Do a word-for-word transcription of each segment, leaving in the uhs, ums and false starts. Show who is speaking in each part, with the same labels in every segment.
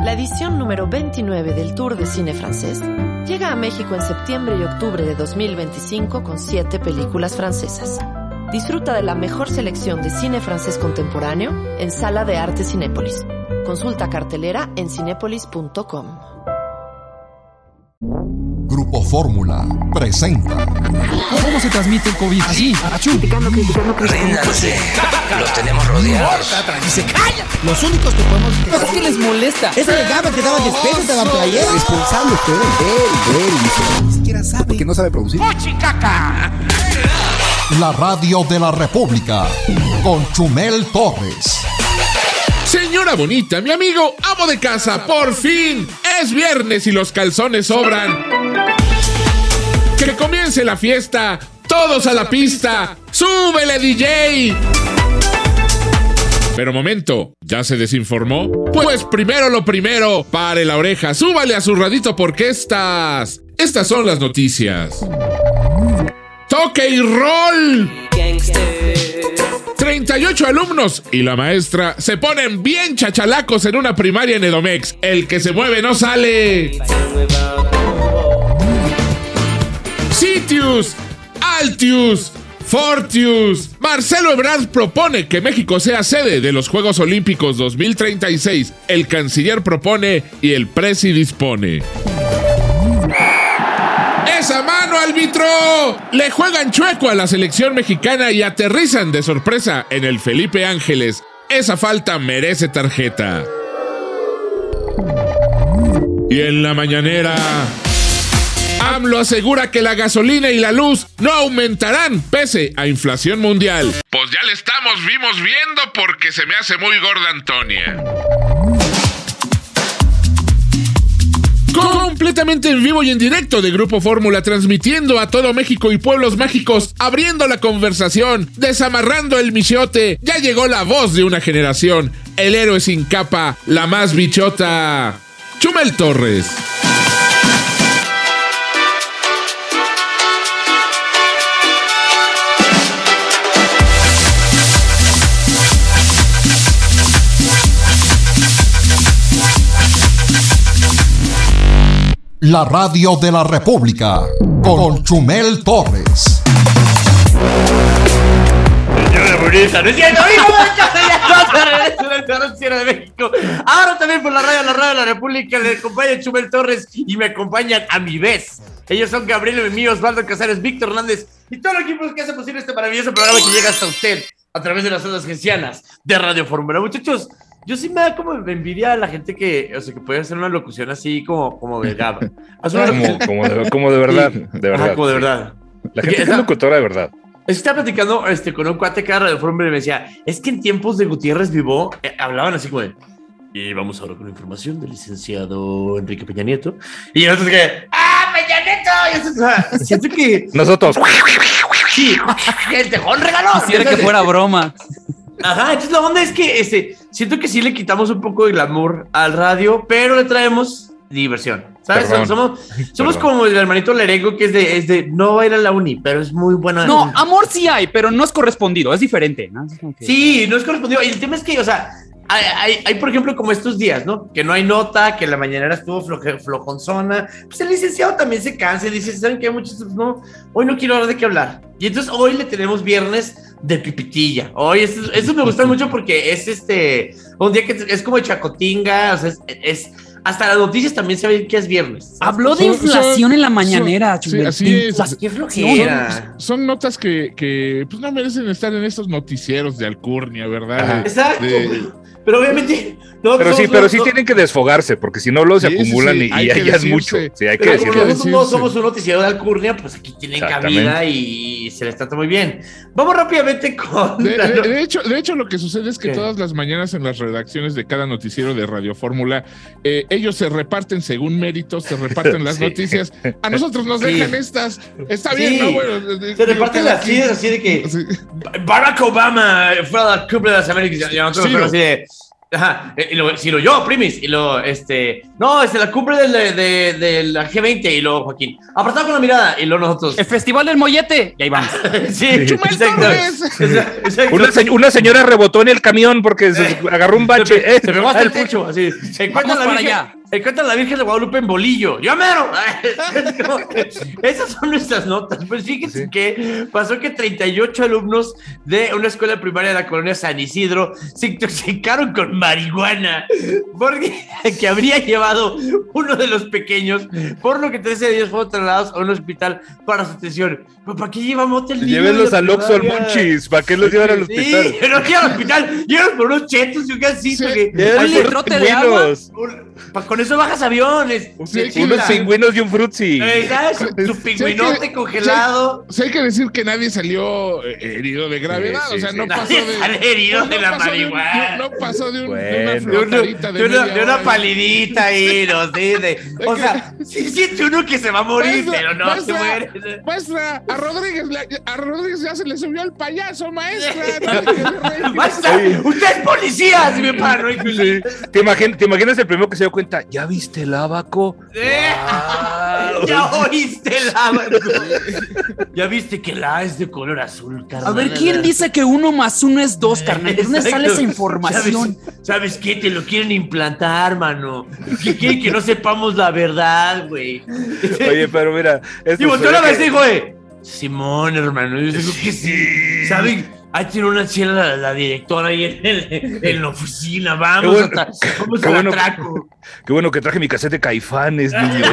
Speaker 1: La edición número veintinueve del Tour de Cine Francés llega a México en septiembre y octubre de dos mil veinticinco con siete películas francesas. Disfruta de la mejor selección de cine francés contemporáneo en Sala de Arte Cinépolis. Consulta cartelera en cinépolis punto com.
Speaker 2: Grupo Fórmula presenta.
Speaker 3: ¿Cómo se transmite el COVID? Así, achú.
Speaker 4: Criticando, criticando, criticando.
Speaker 5: Ríndanse, los tenemos rodeados.
Speaker 3: Y se callan. Los únicos que podemos...
Speaker 6: Es que les molesta.
Speaker 7: Ese de Gaba que daba despecho, te daba playera.
Speaker 8: Responsable usted, él, él, dice.
Speaker 7: Ni siquiera sabe.
Speaker 8: Porque no sabe producir.
Speaker 3: ¡Mochicaca!
Speaker 2: La radio de la República con Chumel Torres.
Speaker 9: Señora bonita, mi amigo, amo de casa, por fin es viernes y los calzones sobran. Que comience la fiesta, todos a la pista, súbele D J. Pero momento, ¿ya se desinformó? Pues primero lo primero, pare la oreja, súbale a su radito porque estas, estas son las noticias. ¡Toque y roll! treinta y ocho alumnos y la maestra se ponen bien chachalacos en una primaria en Edomex. El que se mueve no sale. Citius, Altius, Fortius. Marcelo Ebrard propone que México sea sede de los Juegos Olímpicos dos mil treinta y seis. El canciller propone y el presi dispone. ¡Esa mano, árbitro! Le juegan chueco a la selección mexicana y aterrizan de sorpresa en el Felipe Ángeles. Esa falta merece tarjeta. Y en la mañanera, AMLO asegura que la gasolina y la luz no aumentarán pese a inflación mundial. Pues ya le estamos vimos viendo porque se me hace muy gorda Antonia. Completamente en vivo y en directo de Grupo Fórmula, transmitiendo a todo México y pueblos mágicos, abriendo la conversación, desamarrando el michote. Ya llegó la voz de una generación, el héroe sin capa, la más bichota, Chumel Torres.
Speaker 2: La radio de la República con Chumel Torres.
Speaker 10: Señora bonita, no es cierto, amigo, de México. Ahora también por la radio, la radio de la República, le acompaña Chumel Torres y me acompañan a mi vez. Ellos son Gabriel Memí, Osvaldo Casares, Víctor Hernández y todo el equipo que hace posible este maravilloso programa que llega hasta usted a través de las ondas gencianas de Radio Fórmula. Muchachos, yo sí me da como envidia a la gente que, o sea, que puede hacer una locución así como, como de Gaba.
Speaker 11: Como, como, de, como de verdad,
Speaker 10: sí.
Speaker 11: de verdad.
Speaker 10: Ajá, como de verdad.
Speaker 11: La gente es locutora de verdad.
Speaker 10: Estaba platicando este, con un cuate que era Radio Fórmula y me decía, es que en tiempos de Gutiérrez Vivó, eh, hablaban así como de, y vamos ahora con información del licenciado Enrique Peña Nieto. Y nosotros que, ¡ah, Peña Nieto! Y eso, o sea, siento que...
Speaker 11: Nosotros...
Speaker 10: Sí, el tejón regaló.
Speaker 6: Quisiera que fuera broma.
Speaker 10: Ajá, entonces la onda es que este, siento que sí le quitamos un poco de glamour al radio, pero le traemos diversión, ¿sabes? Perdón. Somos, somos como el hermanito Lerengo que es de, es de no va a ir a la uni, pero es muy buena.
Speaker 6: No, amor sí hay, pero no es correspondido, es diferente, ¿no? Es que...
Speaker 10: Sí, no es correspondido. Y el tema es que, o sea, hay, hay, hay, por ejemplo, como estos días, ¿no? Que no hay nota, que la mañanera estuvo floje, flojonzona. Pues el licenciado también se cansa y dice, ¿saben qué? Muchos, no, hoy no quiero hablar de qué hablar. Y entonces hoy le tenemos viernes de pipitilla. Hoy, eso, eso me gusta mucho porque es este, un día que es como de chacotinga, o sea, es... es hasta las noticias también saben que es viernes.
Speaker 6: Habló de son, inflación son, en la mañanera.
Speaker 9: Son, sí, así es.
Speaker 10: Pues, qué flojera.
Speaker 9: Son, son notas que, que pues no merecen estar en estos noticieros de alcurnia, ¿verdad?
Speaker 10: Ajá.
Speaker 9: De,
Speaker 10: Exacto.
Speaker 9: De...
Speaker 10: Pero obviamente...
Speaker 11: No, pero no, sí, no, pero no, sí no. tienen que desfogarse, porque si no luego se sí, acumulan sí, sí. y, y ahí es mucho. Sí, hay
Speaker 10: pero
Speaker 11: que decirlo.
Speaker 10: Nosotros no somos un noticiero de alcurnia, pues aquí tienen cabida y se les trata muy bien. Vamos rápidamente con...
Speaker 9: De, de, de, hecho, de hecho, lo que sucede es que ¿Qué? todas las mañanas en las redacciones de cada noticiero de Radio Fórmula, eh, ellos se reparten según méritos, se reparten las sí. noticias. A nosotros nos sí. dejan estas. Está bien, sí. ¿no? Bueno, de,
Speaker 10: se reparten las sillas así de que sí. Barack Obama fue a la cumbre de las Américas y nosotros sí, así de... Ajá, y lo, si lo yo, primis, y lo, este, no, es la cumbre del, de, de la G veinte, y luego Joaquín, apartado con la mirada, y luego nosotros.
Speaker 6: El Festival del Mollete, y ahí vamos.
Speaker 10: Sí, exacto. Exacto.
Speaker 11: Una, se, una señora rebotó en el camión porque se agarró un bache.
Speaker 10: Se,
Speaker 11: eh,
Speaker 10: se pegó hasta el pucho, así. Encuentra la Virgen,
Speaker 6: allá.
Speaker 10: encuentra la Virgen de Guadalupe en bolillo. ¡Yo mero! Esas son nuestras notas. Pues fíjense sí. que pasó que treinta y ocho alumnos de una escuela primaria de la colonia San Isidro se intoxicaron con marihuana porque que habría llevado uno de los pequeños, por lo que trece de ellos fueron trasladados a un hospital para su atención. ¿Pero para qué lleva mote el niño?
Speaker 11: Llévenlos al Oxxo al Monchis, ¿para qué los llevan al hospital?
Speaker 10: Sí, no llevan al hospital, llevan por unos chetos y un gancito.
Speaker 11: Sí,
Speaker 10: que
Speaker 6: un litrote de agua.
Speaker 10: Con eso bajas aviones.
Speaker 11: Sí, unos pingüinos y un frutzi.
Speaker 10: Su pingüinote sí, congelado.
Speaker 9: Sí, hay que decir que nadie salió herido de gravedad. Sí, sí, o sea, sí. no pasó de.
Speaker 10: Nadie herido no, de la marihuana.
Speaker 9: No pasó de, un,
Speaker 11: bueno.
Speaker 9: de una flotadita de,
Speaker 10: de, una,
Speaker 9: de
Speaker 10: una hora. palidita ahí, no sé. De, o que, sea, sí siente uno que se va a morir, maestra, pero no
Speaker 9: maestra,
Speaker 10: se muere.
Speaker 9: Maestra, a Rodríguez, a Rodríguez ya se le subió el payaso, maestra.
Speaker 10: Maestra, usted es policía, si me paro.
Speaker 11: Sí. ¿Te, imaginas, ¿Te imaginas el primero que se dio cuenta? ¿Ya viste el abaco?
Speaker 10: Eh, wow. Ya oíste el abaco. Ya viste que la A es de color azul, carnal.
Speaker 6: A ver, ¿quién dice que uno más uno es dos, carnal? ¿De dónde sale esa información?
Speaker 10: ¿Sabes, ¿Sabes qué? Te lo quieren implantar, mano. Que quieren que no sepamos la verdad, güey.
Speaker 11: Oye, pero mira.
Speaker 10: Y volteó la vez y dijo, eh, Simón, hermano. Yo digo que sí. ¿Saben? Ahí tiene una chela la, la directora ahí en, el, en la oficina. Vamos,
Speaker 11: bueno,
Speaker 10: hasta, vamos
Speaker 11: qué
Speaker 10: al
Speaker 11: bueno,
Speaker 10: atraco.
Speaker 11: Qué bueno que traje mi cassette de Caifanes, niños.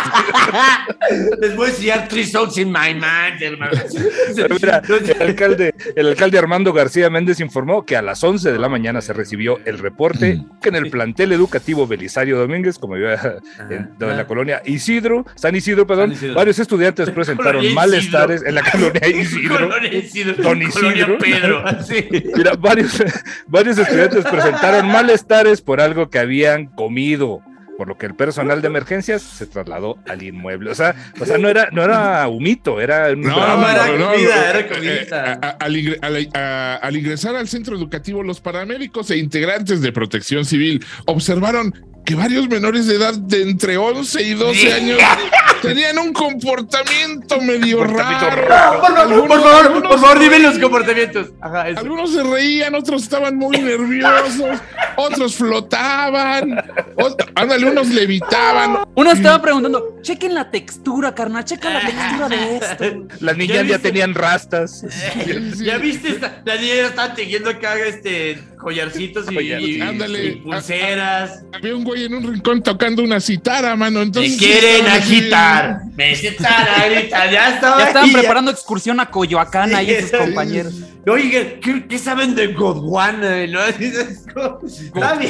Speaker 10: Les voy a enseñar Three Songs in My Mind, hermano.
Speaker 11: Pero mira, el alcalde, el alcalde Armando García Méndez informó que a las once de la mañana se recibió el reporte que en el plantel educativo Belisario Domínguez, como yo en, en la colonia Isidro, San Isidro, perdón, San Isidro. varios estudiantes presentaron colonia malestares Isidro. en la colonia Isidro.
Speaker 10: Colonia Isidro.
Speaker 11: Don Isidro.
Speaker 10: Pedro, sí.
Speaker 11: Mira, varios, varios estudiantes presentaron malestares por algo que habían comido, por lo que el personal de emergencias se trasladó al inmueble. O sea, o sea no era no era humito, era un
Speaker 9: no,
Speaker 10: no, era
Speaker 9: no,
Speaker 10: comida,
Speaker 9: no,
Speaker 10: era comida.
Speaker 9: Eh, eh, al, al, a, al ingresar al centro educativo, los paramédicos e integrantes de Protección Civil observaron que varios menores de edad de entre once y doce años tenían un comportamiento medio raro.
Speaker 10: No, por, favor, por favor, por favor, dime los comportamientos. Ajá,
Speaker 9: algunos se reían, otros estaban muy nerviosos, otros flotaban, otros, ándale, unos levitaban.
Speaker 6: Uno estaba preguntando, chequen la textura, carnal, chequen la textura de esto.
Speaker 11: Las niñas ya, ya tenían rastas.
Speaker 10: Eh, sí. ¿Ya viste? Esta, las niñas ya estaban tejiendo acá este, collarcitos y,
Speaker 9: Collar,
Speaker 10: y,
Speaker 9: ándale,
Speaker 10: y pulseras.
Speaker 9: A, a, había un güey en un rincón tocando una citara, mano. Entonces,
Speaker 10: me quieren agitar. Me citara, grita, ya estaba.
Speaker 6: Ya estaban preparando excursión a Coyoacán ahí sus compañeros.
Speaker 10: Oye, ¿qué, ¿qué saben de Godwana? ¿No? Está bien.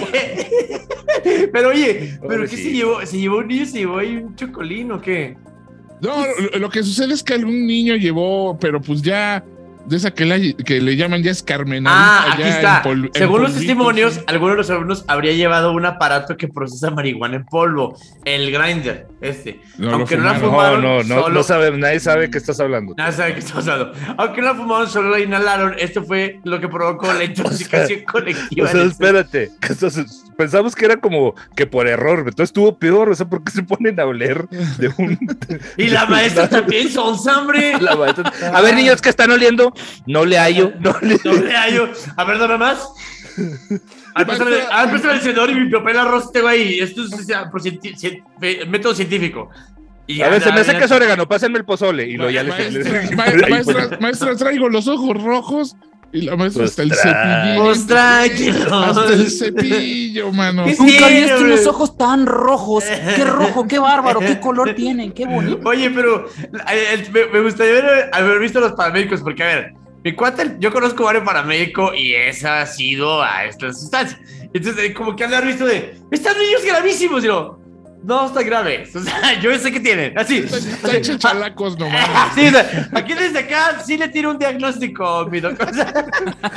Speaker 10: Pero oye, ¿pero qué se llevó? ¿Se llevó un niño? ¿Se llevó ahí un chocolín o qué?
Speaker 9: No, lo, lo que sucede es que algún niño llevó, pero pues ya... de esa que, la, que le llaman ya escarmenadita.
Speaker 10: Ah, aquí está.
Speaker 9: Pol,
Speaker 10: Según los testimonios, sí. algunos de los alumnos habría llevado un aparato que procesa marihuana en polvo, el grinder, este.
Speaker 9: No,
Speaker 10: Aunque
Speaker 9: no
Speaker 10: la fumaron,
Speaker 11: no, no,
Speaker 10: solo...
Speaker 11: no sabe, nadie sabe qué estás hablando.
Speaker 10: Nadie sabe qué estás hablando. Aunque no la fumaron, solo la inhalaron. Esto fue lo que provocó la intoxicación o sea, colectiva.
Speaker 11: O sea, espérate. Pensamos que era como que por error, entonces estuvo peor. O sea, ¿por qué se ponen a oler de un.
Speaker 10: Y la maestra también, son hambre.
Speaker 11: La maestra... A ver, niños, ¿qué están oliendo? No le hallo, no le,
Speaker 10: no le hallo. A ver, dame más. A ver, préstame el encendedor y mi papel arroz tengo ahí. Esto es o sea, por cienti cien método científico.
Speaker 11: Y a ver, se me hace que es orégano, pásenme el pozole. Y lo ya
Speaker 9: maestra,
Speaker 11: le,
Speaker 9: ma le, maestra, maestra, traigo los ojos rojos. Y la maestra
Speaker 11: pues
Speaker 9: hasta el cepillo.
Speaker 10: Pues tranquilo.
Speaker 9: Hasta el cepillo, mano.
Speaker 6: Nunca había visto unos ojos tan rojos. Qué rojo, qué bárbaro, qué color tienen, qué bonito.
Speaker 10: Oye, pero me, me gustaría haber, haber visto los paramédicos, porque a ver, mi cuate, yo conozco varios paramédicos y esa ha sido a estas sustancias. Entonces, como que han de haber visto de, están niños gravísimos, y yo, no, está grave. O sea, yo sé que tienen. Así.
Speaker 9: Están chichalacos nomás.
Speaker 10: Sí, o sea, aquí desde acá sí le tiro un diagnóstico, mi doctor. O sea,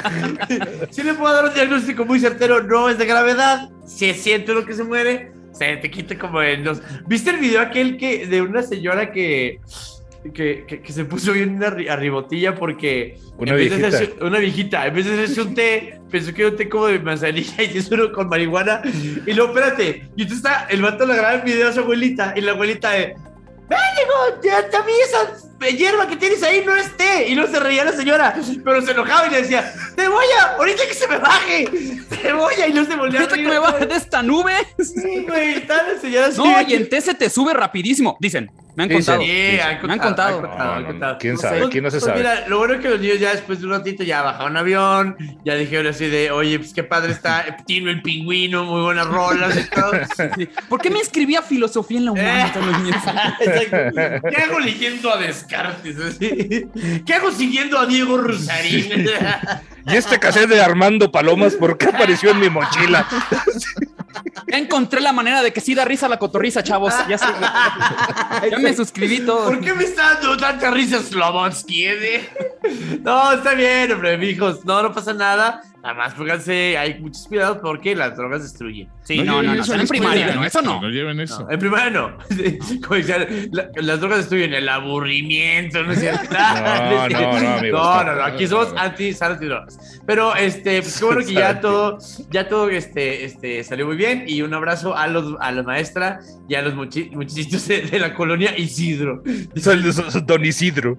Speaker 10: sí le puedo dar un diagnóstico muy certero. No es de gravedad. Si siento lo que se muere, se te quita como en los. ¿Viste el video aquel que de una señora que que, que, que se puso bien una arribotilla porque
Speaker 11: una
Speaker 10: en vez
Speaker 11: viejita.
Speaker 10: de hacerse, una viejita, en vez de hacerse un té, pensó que era un té como de manzanilla y se hizo uno con marihuana. Y luego, espérate, y entonces está, el vato le graba el video a su abuelita y la abuelita de, ¡ven, digo, ya, a mí esa hierba que tienes ahí no es té! Y luego se reía la señora, pero se enojaba y le decía, ¡Cebolla, ahorita que se me baje! ¡Cebolla! Y luego se volvió a
Speaker 6: ¿Ahorita
Speaker 10: reír.
Speaker 6: que me baje de esta nube?
Speaker 10: Sí, güey, está la señora así.
Speaker 6: No, y el té se te sube rapidísimo, dicen. Me han
Speaker 11: Dicen.
Speaker 6: contado.
Speaker 10: Sí, han
Speaker 6: Me han
Speaker 10: contado,
Speaker 6: contado.
Speaker 10: han contado, han
Speaker 11: No, no,
Speaker 10: contado.
Speaker 11: ¿quién
Speaker 10: No
Speaker 11: sabe?
Speaker 10: sé.
Speaker 11: ¿Quién no se
Speaker 10: Pues
Speaker 11: sabe?
Speaker 10: Mira, lo bueno es que los niños ya después de un ratito ya bajaron avión, ya dijeron así de, oye, pues qué padre está Tino el pingüino, muy buenas rolas y todo.
Speaker 6: Sí. ¿Por qué me inscribí a filosofía en la UNAM?
Speaker 10: Eh.
Speaker 6: Los niños?
Speaker 10: Exacto. ¿Qué hago leyendo a Descartes? Así? ¿Qué hago siguiendo a Diego Rusarín?
Speaker 11: Y este cassette de Armando Palomas, ¿por qué apareció en mi mochila?
Speaker 6: Ya encontré la manera de que sí da risa la cotorriza, chavos. Ya, sé, ya me suscribí todo.
Speaker 10: ¿Por qué me está dando tanta risa Slobonsky? Eh? No, está bien, hombre, mijos. No, no pasa nada. Nada más pónganse, hay muchos cuidados porque las drogas destruyen.
Speaker 6: Sí, no, no, no,
Speaker 9: eso
Speaker 6: en
Speaker 9: en
Speaker 6: primaria,
Speaker 9: escuela,
Speaker 6: no, eso no.
Speaker 9: No lleven eso.
Speaker 10: No, en primaria no. Como decían, la- las drogas destruyen el aburrimiento, ¿no es cierto?
Speaker 11: No, no, no, amigos,
Speaker 10: No,
Speaker 11: no.
Speaker 10: no, no, aquí somos anti drogas. Pero este, pues qué bueno que ya todo, ya todo este, este salió muy bien. Y un abrazo a los, a la maestra y a los muchi- muchachitos de, de la colonia Isidro.
Speaker 11: Soy, soy Don Isidro.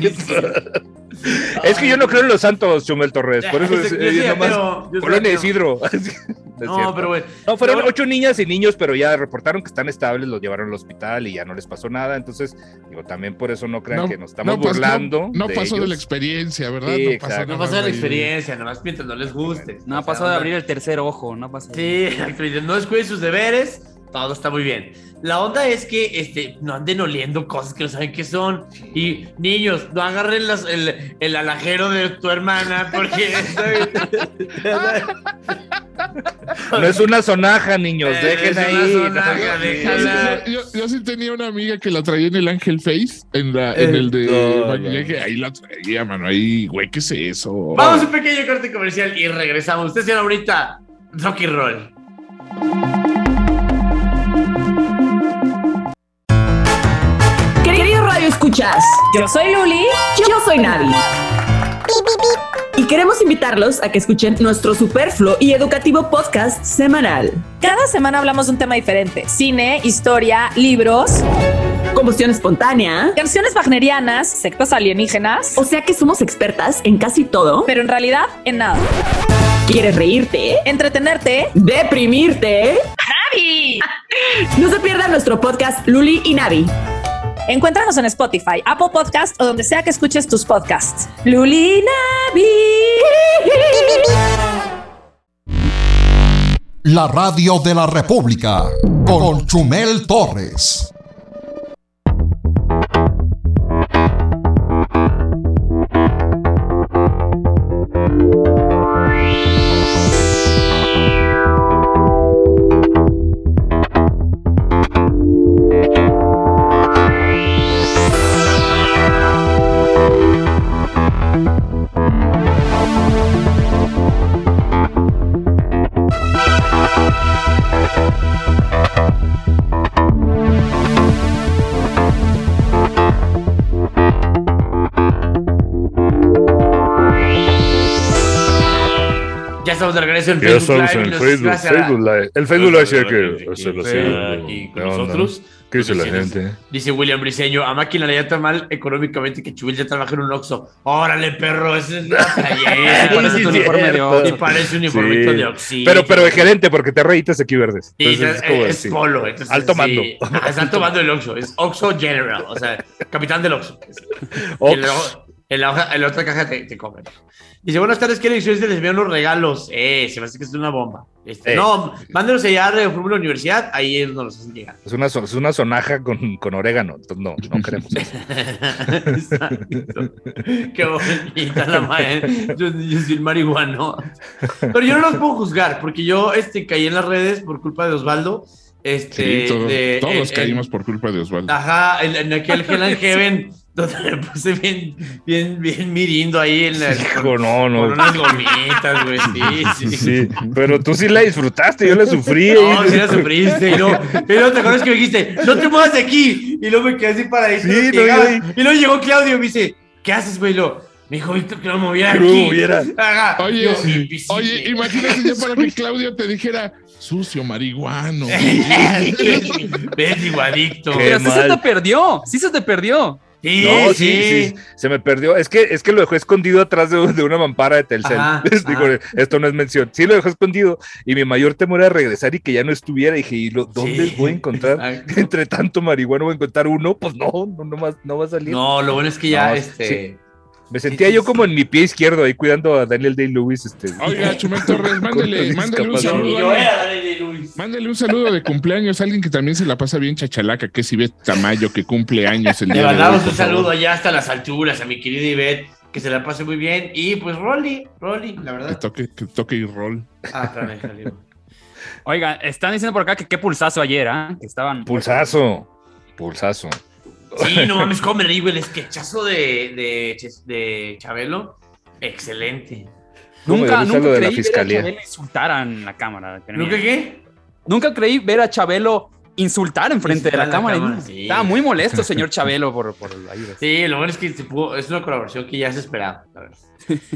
Speaker 11: Es que yo no creo en los santos, Chumel Torres. Por eso es,
Speaker 10: Yo
Speaker 11: eh,
Speaker 10: sí
Speaker 11: nomás
Speaker 10: ateo, yo sí
Speaker 11: Colonia
Speaker 10: ateo.
Speaker 11: Isidro. No, es
Speaker 10: No,
Speaker 11: cierto.
Speaker 10: pero bueno.
Speaker 11: No, fueron
Speaker 10: Pero-
Speaker 11: ocho niñas y niños, pero ya reportaron que están estables, los llevaron al hospital y ya no les pasó nada. Entonces, digo, también por eso no crean
Speaker 9: No,
Speaker 11: que nos estamos
Speaker 9: no pas-
Speaker 11: burlando.
Speaker 9: No, no
Speaker 11: de
Speaker 9: pasó de
Speaker 11: ellos.
Speaker 9: la experiencia, ¿verdad?
Speaker 11: Sí,
Speaker 9: no
Speaker 11: exacto.
Speaker 9: pasó
Speaker 10: No
Speaker 9: nada
Speaker 10: pasa la
Speaker 9: ahí.
Speaker 10: experiencia, nomás mientras no les guste.
Speaker 6: No ha
Speaker 10: O sea,
Speaker 6: pasado de
Speaker 10: no-
Speaker 6: abrir el tercer ojo, no ha pasado.
Speaker 10: Sí, exacto. Y no descuiden sus deberes, todo está muy bien. La onda es que este, no anden oliendo cosas que no saben qué son. Y niños, no agarren las- el, el alajero de tu hermana porque...
Speaker 11: No es una sonaja, niños,
Speaker 10: Eh,
Speaker 11: dejen
Speaker 10: es una
Speaker 11: ahí.
Speaker 10: sonaja,
Speaker 11: no,
Speaker 10: déjala.
Speaker 9: Yo, yo- yo sí tenía una amiga que la traía en el Ángel Face, en, la, en
Speaker 10: Eh,
Speaker 9: el de
Speaker 11: no,
Speaker 9: maquillaje. Ahí la traía, mano. Ahí, güey, ¿qué es eso?
Speaker 10: Vamos a un pequeño corte comercial y regresamos. Ustedes tienen ahorita rock y roll.
Speaker 4: Queridos Radio Escuchas, yo soy Luli, yo soy Navi. Y queremos invitarlos a que escuchen nuestro superfluo y educativo podcast semanal.
Speaker 12: Cada semana hablamos de un tema diferente: cine, historia, libros,
Speaker 4: Combustión espontánea.
Speaker 12: canciones wagnerianas, sectas alienígenas,
Speaker 4: O sea que somos expertas en casi todo.
Speaker 12: pero en realidad en nada.
Speaker 4: ¿Quieres reírte?
Speaker 12: Entretenerte.
Speaker 4: ¿Deprimirte?
Speaker 12: ¡Navi!
Speaker 4: No se pierdan nuestro podcast Luli y Navi.
Speaker 12: Encuéntranos en Spotify, Apple Podcast o donde sea que escuches tus podcasts. Luli y Navi.
Speaker 2: La radio de la República con Chumel Torres.
Speaker 10: Ya estamos de regreso en
Speaker 11: Ya
Speaker 10: Facebook
Speaker 11: estamos
Speaker 10: Live.
Speaker 11: en
Speaker 10: Los-
Speaker 11: Facebook,
Speaker 10: gracias a-
Speaker 11: Facebook Live. El Facebook Live sí hay que
Speaker 10: Aquí
Speaker 11: hacerlo así.
Speaker 10: aquí con
Speaker 11: ¿Qué onda?
Speaker 10: nosotros.
Speaker 11: ¿Qué dice la
Speaker 10: Dice-
Speaker 11: gente?
Speaker 10: Dice William Briseño, a máquina le está mal económicamente que Chubel ya trabaja en un Oxxo. Órale, perro, ese es una playera.
Speaker 6: Sí, parece tu uniforme de Oxxo.
Speaker 10: Y parece un uniformito
Speaker 11: Sí.
Speaker 10: de Oxxo.
Speaker 11: Pero, pero de gerente, porque te reitas aquí verdes.
Speaker 10: Y
Speaker 11: Entonces,
Speaker 10: es,
Speaker 11: como
Speaker 10: es
Speaker 11: así.
Speaker 10: polo. Entonces,
Speaker 11: Alto
Speaker 10: sí.
Speaker 11: mando.
Speaker 10: Ah, es alto mando del Oxxo. Es Oxxo General. O sea, capitán del Oxxo.
Speaker 11: Ox.
Speaker 10: Y luego, en, la hoja- en la otra caja te, te comen. Dice, buenas tardes, ¿qué elecciones les envían los regalos? Eh, se me hace que es una bomba. Este,
Speaker 11: Eh.
Speaker 10: No, mándenos allá de Fórmula Universidad, ahí ellos nos los hacen llegar.
Speaker 11: Es una, so- es una sonaja con, con orégano. Entonces, no, no queremos eso.
Speaker 10: Exacto. Qué bonita la madre. Yo, yo soy el marihuano. Pero yo no los puedo juzgar, porque yo este, caí en las redes por culpa de Osvaldo. Este,
Speaker 9: Sí, todo-
Speaker 10: de-
Speaker 9: todos
Speaker 10: en- en-
Speaker 9: caímos por culpa de Osvaldo.
Speaker 10: Ajá, en, en aquel Hell and Heaven donde me puse bien, bien, bien mirindo ahí en la,
Speaker 11: Hijo,
Speaker 10: con,
Speaker 11: no, no.
Speaker 10: con unas gomitas, güey. Sí, sí,
Speaker 11: sí. Pero tú sí la disfrutaste, yo la sufrí.
Speaker 10: No, sí la sufriste. Y luego, y luego te acuerdas que me dijiste, no te muevas de aquí. Y luego me quedé así paradito.
Speaker 11: Sí,
Speaker 10: y,
Speaker 11: no,
Speaker 10: y luego llegó Claudio y me dice, ¿qué haces, güey? Lo, me dijo Víctor que no me moviera
Speaker 11: Que no
Speaker 10: aquí.
Speaker 11: moviera.
Speaker 10: Ajá.
Speaker 9: Oye,
Speaker 10: Yo,
Speaker 9: oye, imagínate ya para que Claudio te dijera sucio, marihuano.
Speaker 10: Bendigo
Speaker 6: Pero sí se te perdió, sí se te perdió.
Speaker 10: Sí,
Speaker 11: no, sí,
Speaker 10: sí,
Speaker 11: sí, se me perdió. Es que, es que lo dejó escondido atrás de, de una mampara de Telcel.
Speaker 10: Ajá,
Speaker 11: Digo,
Speaker 10: ajá.
Speaker 11: esto no es mención. Sí, lo dejó escondido. Y mi mayor temor era regresar y que ya no estuviera. Y dije, ¿y lo, dónde
Speaker 10: Sí,
Speaker 11: voy a encontrar?
Speaker 10: exacto.
Speaker 11: Entre tanto marihuana voy a encontrar uno. Pues no, no, no, va, no va a salir.
Speaker 10: No, lo bueno es que ya,
Speaker 11: No,
Speaker 10: este...
Speaker 11: sí. Me sentía
Speaker 10: sí,
Speaker 11: yo
Speaker 10: sí,
Speaker 11: como en mi pie izquierdo ahí cuidando a Daniel Day-Lewis. Este,
Speaker 9: Oiga, Chumel Torres, mándele, mándele un saludo.
Speaker 10: Yo
Speaker 9: a-
Speaker 10: era Daniel Day-Lewis.
Speaker 9: Mándele un saludo de cumpleaños a alguien que también se la pasa bien chachalaca, que es Ivette Tamayo, que cumple años el
Speaker 10: Le
Speaker 9: día de hoy.
Speaker 10: mandamos
Speaker 9: por
Speaker 10: un
Speaker 9: favor.
Speaker 10: saludo allá hasta las alturas a mi querida Ivette, que se la pase muy bien. Y pues Rolly, Rolly, la
Speaker 9: Que
Speaker 10: verdad.
Speaker 9: toque, que toque y rol.
Speaker 10: Ah, claro, déjale.
Speaker 6: Oigan, están diciendo por acá que qué pulsazo ayer, ¿ah? Que estaban.
Speaker 11: Pulsazo. Pulsazo.
Speaker 10: Sí, no mames, cómo me reí, güey. El sketchazo de, de, de Chabelo, excelente.
Speaker 11: ¿Cómo
Speaker 6: Nunca,
Speaker 11: me gusta
Speaker 6: nunca
Speaker 11: lo de la
Speaker 6: creí ver a
Speaker 11: fiscalía?
Speaker 6: Chabelo insultar en la cámara.
Speaker 10: ¿Nunca qué?
Speaker 6: Nunca creí ver a Chabelo insultar enfrente de la
Speaker 10: Insultar en la
Speaker 6: cámara.
Speaker 10: cámara,
Speaker 6: y
Speaker 10: sí.
Speaker 6: Estaba muy molesto, señor Chabelo, por, por el aire.
Speaker 10: Sí, lo bueno es que se pudo- es una colaboración que ya se esperaba, la verdad.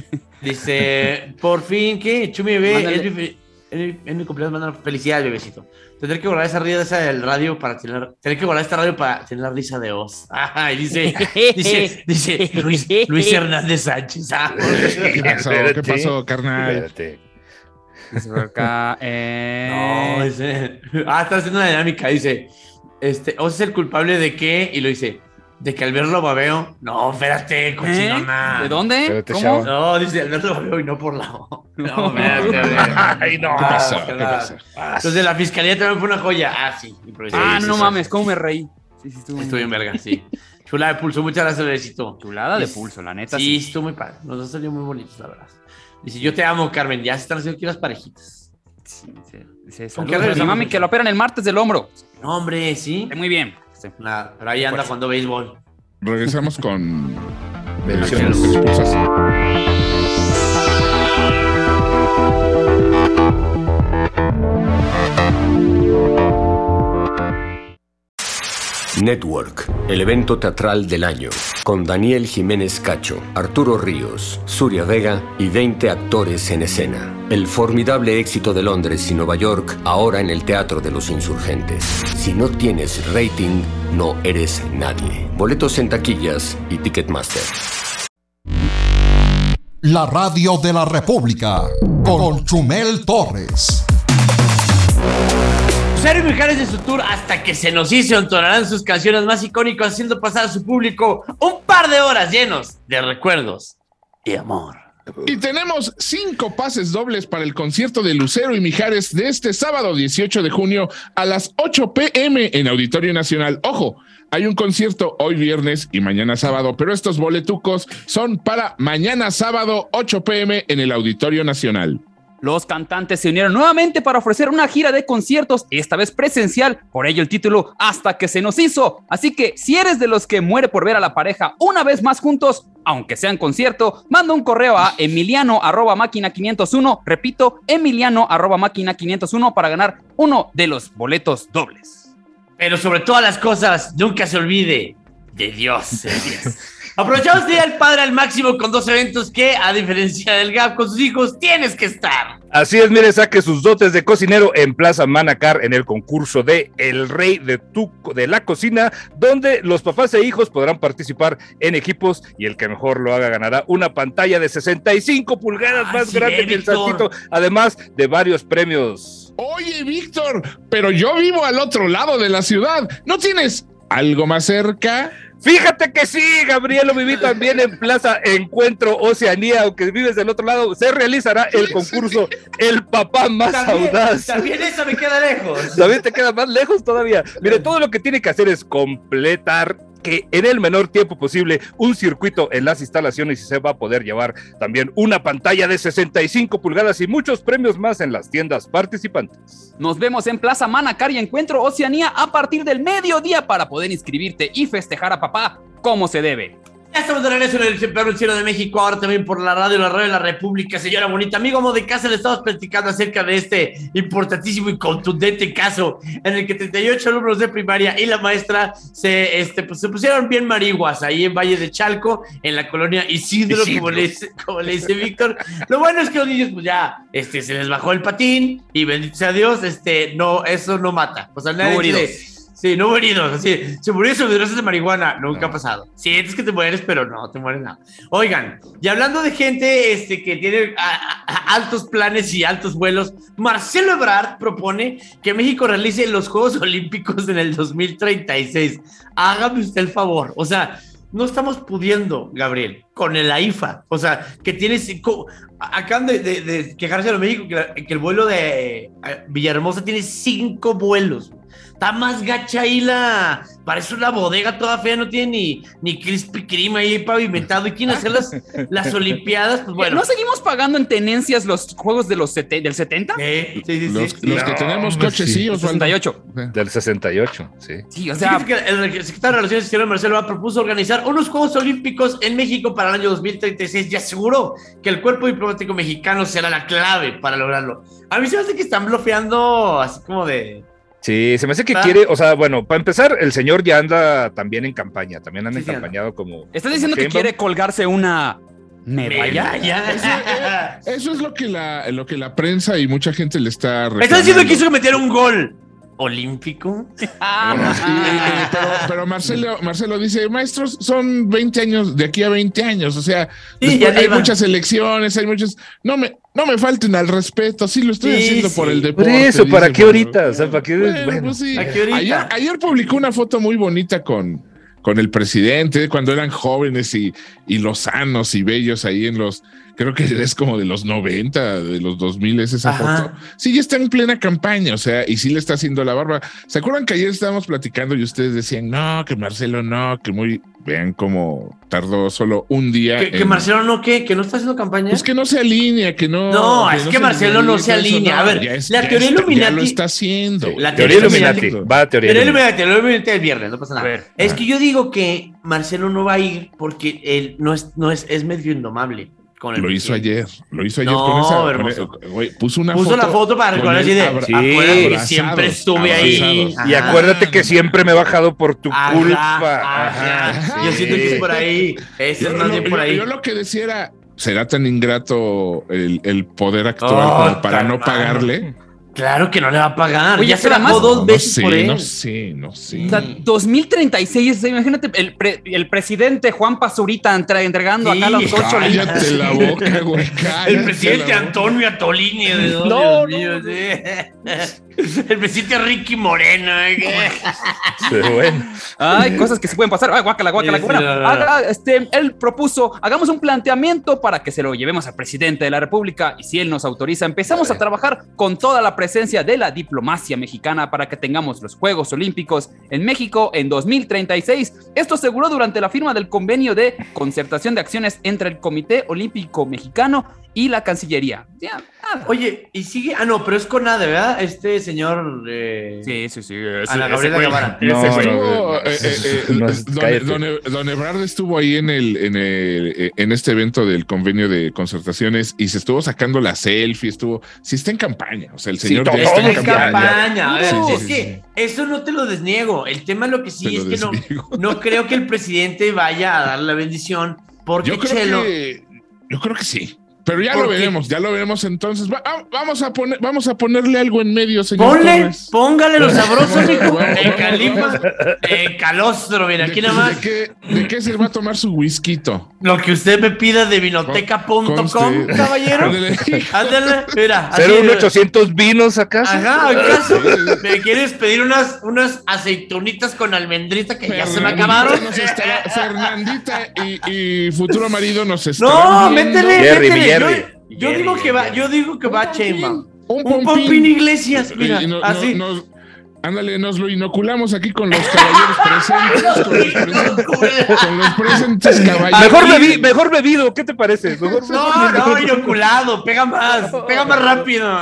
Speaker 10: Dice, por fin, ¿qué? Chumi bebé,
Speaker 6: Mándale.
Speaker 10: es mi, fe- es mi, es mi cumpleaños, manda felicidades, bebecito. Tendré que borrar esa risa del radio para tener, tendré que borrar esta radio para tener la risa de Oz. Ajá, y dice, dice, dice Luis, Luis Hernández Sánchez. Ah,
Speaker 9: ¿Qué pasó? ¿Qué pasó, carnal?
Speaker 11: Espérate.
Speaker 6: Dice por acá, eh...
Speaker 10: no, dice, ah, está haciendo una dinámica, dice, este, Oz es el culpable de qué, y lo dice, de que al verlo babeo. No, espérate, cochinona.
Speaker 6: ¿Eh? ¿De dónde?
Speaker 11: Espérate,
Speaker 6: ¿Cómo?
Speaker 11: chavo.
Speaker 10: No, dice al verlo babeo y no por la O. No, espérate, espérate.
Speaker 11: Ay, no.
Speaker 9: ¿Qué pasó?
Speaker 10: Ah,
Speaker 9: ¿Qué
Speaker 10: claro.
Speaker 9: pasó?
Speaker 10: Entonces la fiscalía también fue una joya. Ah, sí. improvisado.
Speaker 6: Ah,
Speaker 10: Sí,
Speaker 6: no
Speaker 10: sí,
Speaker 6: mames, cómo me reí. Sí, sí, estuvo.
Speaker 10: Estuvo bien verga, sí. Chula de pulso, muchas gracias, bebecito.
Speaker 6: Chulada de
Speaker 10: Sí,
Speaker 6: pulso, la neta.
Speaker 10: Sí,
Speaker 6: Sí.
Speaker 10: estuvo muy padre. Nos han salido muy bonitos, la verdad. Dice, yo te amo, Carmen. Ya se están haciendo aquí las parejitas.
Speaker 6: Sí, sí, sí,
Speaker 10: ¿Con
Speaker 6: saludos
Speaker 10: qué
Speaker 6: a mi
Speaker 10: regresamos,
Speaker 6: mami
Speaker 10: Lucho?
Speaker 6: que lo operan el martes del hombro.
Speaker 10: No, hombre, sí.
Speaker 6: Muy bien. Sí.
Speaker 10: Nada, pero ahí anda jugando béisbol.
Speaker 9: Regresamos con
Speaker 11: Bendiciones.
Speaker 9: expulsas.
Speaker 13: Network, el evento teatral del año, con Daniel Jiménez Cacho, Arturo Ríos, Suria Vega y veinte actores en escena. El formidable éxito de Londres y Nueva York, ahora en el Teatro de los Insurgentes. Si no tienes rating, no eres nadie. Boletos en taquillas y Ticketmaster.
Speaker 2: La radio de la República con Chumel Torres.
Speaker 10: Cero y Mijares de su tour hasta que se nos hizo entonarán sus canciones más icónicas, haciendo pasar a su público un par de horas llenos de recuerdos y amor.
Speaker 9: Y tenemos cinco pases dobles para el concierto de Lucero y Mijares de este sábado dieciocho de junio a las ocho p m en Auditorio Nacional. Ojo, hay un concierto hoy viernes y mañana sábado, pero estos boletucos son para mañana sábado ocho p m en el Auditorio Nacional.
Speaker 6: Los cantantes se unieron nuevamente para ofrecer una gira de conciertos, esta vez presencial, por ello el título Hasta que se nos hizo. Así que si eres de los que muere por ver a la pareja una vez más juntos, aunque sea en concierto, manda un correo a emiliano arroba máquina quinientos uno, repito, emiliano arroba máquina quinientos uno para ganar uno de los boletos dobles.
Speaker 10: Pero sobre todas las cosas, nunca se olvide de Dios. el Dios. Aprovechamos el Día del Padre al máximo con dos eventos que, a diferencia del Gap con sus hijos, tienes que estar.
Speaker 11: Así es, mire, saque sus dotes de cocinero en Plaza Manacar en el concurso de El Rey de, tu, de la Cocina, donde los papás e hijos podrán participar en equipos y el que mejor lo haga ganará una pantalla de sesenta y cinco pulgadas
Speaker 10: Ah,
Speaker 11: más
Speaker 10: sí,
Speaker 11: grande que el
Speaker 10: Víctor.
Speaker 11: saltito, además de varios premios.
Speaker 9: Oye, Víctor, pero yo vivo al otro lado de la ciudad. ¿No tienes algo más cerca?
Speaker 11: Fíjate que sí, Gabriel, lo viví también en Plaza Encuentro Oceanía, aunque vives del otro lado, se realizará el concurso El Papá Más
Speaker 10: También,
Speaker 11: Audaz.
Speaker 10: también eso me queda lejos.
Speaker 11: También te queda más lejos todavía. Mire, todo lo que tiene que hacer es completar que en el menor tiempo posible un circuito en las instalaciones y se va a poder llevar también una pantalla de sesenta y cinco pulgadas y muchos premios más en las tiendas participantes.
Speaker 6: Nos vemos en Plaza Manacar y Encuentro Oceanía a partir del mediodía para poder inscribirte y festejar a papá como se debe.
Speaker 10: Ya estamos de regreso en el Campeón Cielo de México, ahora también por la radio, la radio de la República. Señora bonita, amigo amo de casa, le estamos platicando acerca de este importantísimo y contundente caso en el que treinta y ocho alumnos de primaria y la maestra se, este, pues, se pusieron bien marihuas ahí en Valle de Chalco, en la colonia Isidro, Isidro. Como, le dice, como le dice Víctor. Lo bueno es que los niños pues ya este, se les bajó el patín y bendito sea Dios, este, no, eso no mata. O sea, nadie dice... Sí, no hubo heridos, así, se murió sobredosis de marihuana, nunca ha pasado. Sientes que te mueres, pero no te mueres nada. Oigan, y hablando de gente este, que tiene a, a, altos planes y altos vuelos, Marcelo Ebrard propone que México realice los Juegos Olímpicos en el dos mil treinta y seis. Hágame usted el favor, o sea, no estamos pudiendo, Gabriel, con el AIFA, o sea, que tiene cinco... Acaban de, de, de quejarse a los México que, la, que el vuelo de Villahermosa tiene cinco vuelos. Está más gacha ahí la... Parece una bodega toda fea, no tiene ni, ni Krispy Kreme ahí pavimentado. ¿Y quién hacer las, las Olimpiadas? Pues bueno.
Speaker 6: ¿No seguimos pagando en tenencias los juegos de los sete, del setenta?
Speaker 10: Sí, sí, sí.
Speaker 9: Los,
Speaker 10: sí.
Speaker 9: los
Speaker 10: No,
Speaker 9: que tenemos coches, sí,
Speaker 6: del sesenta y ocho.
Speaker 11: Del sesenta y ocho, sí.
Speaker 6: Sí, o sea...
Speaker 10: Que el secretario de Relaciones Exteriores, Marcelo Ebrard, propuso organizar unos Juegos Olímpicos en México para el año dos mil treinta y seis y aseguró que el cuerpo diplomático mexicano será la clave para lograrlo. A mí se me hace que están bloqueando así como de...
Speaker 11: Sí, se me hace que
Speaker 10: ¿Ah?
Speaker 11: quiere, o sea, bueno, para empezar, el señor ya anda también en campaña, también anda
Speaker 10: Sí,
Speaker 11: encampañado como...
Speaker 6: ¿Estás diciendo
Speaker 11: como
Speaker 6: que quiere colgarse una medalla?
Speaker 10: medalla.
Speaker 9: Eso, eso es lo que, la, lo que la prensa y mucha gente le está reclamando.
Speaker 10: ¿Me estás diciendo que hizo meter un gol olímpico?
Speaker 9: Bueno, sí, eh, pero, pero Marcelo, Marcelo dice, maestros, son veinte años, de aquí a veinte años, o sea,
Speaker 10: Sí,
Speaker 9: después
Speaker 10: ya
Speaker 9: hay
Speaker 10: iba.
Speaker 9: muchas elecciones, hay muchas... No me, no me falten al respeto, sí lo estoy
Speaker 10: Sí,
Speaker 9: haciendo
Speaker 10: sí.
Speaker 9: por el
Speaker 11: Por
Speaker 9: deporte.
Speaker 11: eso, ¿para
Speaker 9: dice,
Speaker 11: qué
Speaker 9: bueno,
Speaker 11: ahorita? O sea, ¿para qué?
Speaker 9: Bueno,
Speaker 11: Bueno,
Speaker 9: pues sí.
Speaker 10: ¿a qué ahorita?
Speaker 9: Ayer, ayer publicó una foto muy bonita con, con el presidente, cuando eran jóvenes y, y lozanos y bellos ahí en los... Creo que es como de los noventa, de los dos mil es esa
Speaker 10: Ajá.
Speaker 9: foto. Sí, ya está en plena campaña, o sea, y sí le está haciendo la barba. ¿Se acuerdan que ayer estábamos platicando y ustedes decían, no, que Marcelo no, que muy... Vean cómo tardó solo un día.
Speaker 10: ¿Que, que
Speaker 9: en-
Speaker 10: Marcelo no qué? ¿Que no está haciendo campaña?
Speaker 9: Pues que no se alinea, que no...
Speaker 10: No, es que Marcelo no se alinea. A ver,
Speaker 9: ya es-
Speaker 10: la
Speaker 9: ya
Speaker 10: teoría
Speaker 9: está-
Speaker 10: Illuminati-
Speaker 9: Ya lo está haciendo.
Speaker 10: La
Speaker 11: teoría
Speaker 10: teoría
Speaker 11: Illuminati,
Speaker 10: Illuminati.
Speaker 11: va a teoría
Speaker 10: Pero él
Speaker 11: Illuminati.
Speaker 10: me teoría Illuminati el viernes, no pasa nada.
Speaker 6: A ver.
Speaker 10: Es que yo digo que Marcelo no va a ir porque él no es, no es, es medio indomable. Con el
Speaker 9: Lo hizo
Speaker 10: presidente.
Speaker 9: ayer, lo hizo ayer
Speaker 10: No,
Speaker 9: con esa...
Speaker 10: hermoso.
Speaker 9: con- güey, puso una
Speaker 10: Puso
Speaker 9: foto...
Speaker 10: la foto para
Speaker 9: con
Speaker 10: recordar así
Speaker 9: él
Speaker 10: de,
Speaker 9: abra-
Speaker 11: Sí,
Speaker 10: acuérdate que
Speaker 9: abrazados,
Speaker 10: siempre estuve ahí.
Speaker 9: abrazados.
Speaker 11: Y
Speaker 10: Ajá.
Speaker 11: acuérdate que siempre me he bajado por tu
Speaker 10: Ajá,
Speaker 11: culpa.
Speaker 10: ajá.
Speaker 11: Ajá,
Speaker 10: Yo
Speaker 11: sí.
Speaker 10: siento que es por ahí. Ese
Speaker 9: Yo,
Speaker 10: es más
Speaker 9: lo-
Speaker 10: bien
Speaker 9: yo-
Speaker 10: por ahí.
Speaker 9: yo lo que decía era, ¿será tan ingrato el, el poder actual
Speaker 10: Oh,
Speaker 9: como para no
Speaker 10: calma.
Speaker 9: pagarle?
Speaker 10: Claro que no le va a pagar.
Speaker 6: Oye,
Speaker 10: ya se
Speaker 6: pero
Speaker 10: bajó
Speaker 6: además-
Speaker 10: dos
Speaker 9: No
Speaker 10: veces
Speaker 9: sé,
Speaker 10: por él.
Speaker 9: no sé, no sé.
Speaker 6: O sea, dos mil treinta y seis, imagínate el, pre- el presidente Juan Pazurita entre- entregando
Speaker 10: Sí,
Speaker 6: acá los ocho
Speaker 9: Cállate la boca, güey. cállate
Speaker 10: El presidente
Speaker 9: la boca.
Speaker 10: Antonio Atolini. de- oh,
Speaker 6: No,
Speaker 10: Dios mío, sí. El presidente Ricky Moreno. ¿eh?
Speaker 11: Pero bueno.
Speaker 6: Ay, cosas que se pueden pasar. Ay, guácala, guácala.
Speaker 10: Sí,
Speaker 6: Bueno,
Speaker 10: sí, no, no, no.
Speaker 6: haga, este, él propuso, hagamos un planteamiento para que se lo llevemos al presidente de la República y si él nos autoriza, empezamos a trabajar con toda la presencia de la diplomacia mexicana para que tengamos los Juegos Olímpicos en México en dos mil treinta y seis. Esto aseguró durante la firma del convenio de concertación de acciones entre el Comité Olímpico Mexicano y la Cancillería. Ya, nada.
Speaker 10: Oye, y sigue. Ah, no, pero es con ADE, ¿verdad? Este señor. Eh...
Speaker 6: Sí, sí, sí.
Speaker 10: Ana Gabriela Guevara.
Speaker 11: No,
Speaker 9: Estuvo,
Speaker 11: no,
Speaker 9: eh, eh, eh,
Speaker 11: no,
Speaker 9: don,
Speaker 11: cállate.
Speaker 9: don, don Ebrard estuvo ahí en el, en el eh, en este evento del convenio de concertaciones y se estuvo sacando la selfie, estuvo, sí está en campaña, o sea, el
Speaker 11: Sí,
Speaker 9: señor
Speaker 11: todo
Speaker 9: ya está
Speaker 10: Está
Speaker 9: en
Speaker 10: en
Speaker 9: campaña.
Speaker 10: campaña. A ver,
Speaker 9: Sí,
Speaker 10: es
Speaker 9: sí,
Speaker 10: que eso no te lo desniego. El tema lo que sí
Speaker 9: Te
Speaker 10: es
Speaker 9: lo
Speaker 10: que no,
Speaker 9: desniego.
Speaker 10: no creo que el presidente vaya a dar la bendición porque
Speaker 9: Yo creo
Speaker 10: Chelo.
Speaker 9: que yo creo que sí. Pero ya
Speaker 10: ¿Por
Speaker 9: lo
Speaker 10: qué?
Speaker 9: veremos, ya lo veremos entonces. Va- ah, vamos a poner, vamos a ponerle algo en medio, señor.
Speaker 10: Ponle,
Speaker 9: Torres.
Speaker 10: póngale lo sabroso,
Speaker 9: Vamos,
Speaker 10: mijo.
Speaker 9: vamos,
Speaker 10: De
Speaker 9: vamos,
Speaker 10: califa,
Speaker 9: vamos.
Speaker 10: de calostro, mira,
Speaker 9: ¿De,
Speaker 10: aquí
Speaker 9: qué-
Speaker 10: nada más.
Speaker 9: ¿de qué, ¿De qué se va a tomar su whisky?
Speaker 10: Lo que usted me pida de vinoteca punto com,
Speaker 9: Conste.
Speaker 10: caballero.
Speaker 9: Ándale.
Speaker 10: Ándale, mira.
Speaker 11: ¿Cero
Speaker 10: así,
Speaker 11: un ochocientos vinos acaso?
Speaker 10: Ajá, ¿acaso? ¿Me quieres pedir unas, unas aceitunitas con almendrita que ya se me
Speaker 9: Fernandita
Speaker 10: acabaron?
Speaker 9: nos estará- Fernandita y, y futuro marido nos estarán
Speaker 10: No,
Speaker 9: viendo.
Speaker 10: métele,
Speaker 11: Jerry,
Speaker 10: métele. Yo,
Speaker 11: Jerry.
Speaker 10: yo digo que va, yo digo que va Chainbaum.
Speaker 9: Un
Speaker 10: Un
Speaker 9: pompín.
Speaker 10: Pompín Iglesias, mira,
Speaker 9: Y no- no-
Speaker 10: así.
Speaker 9: nos- Ándale, nos lo inoculamos aquí con los caballeros presentes. Con los presentes, con los presentes caballeros.
Speaker 11: Mejor, bebi, mejor bebido, ¿qué te parece? Mejor
Speaker 10: no, no, inoculado, pega más, pega más rápido.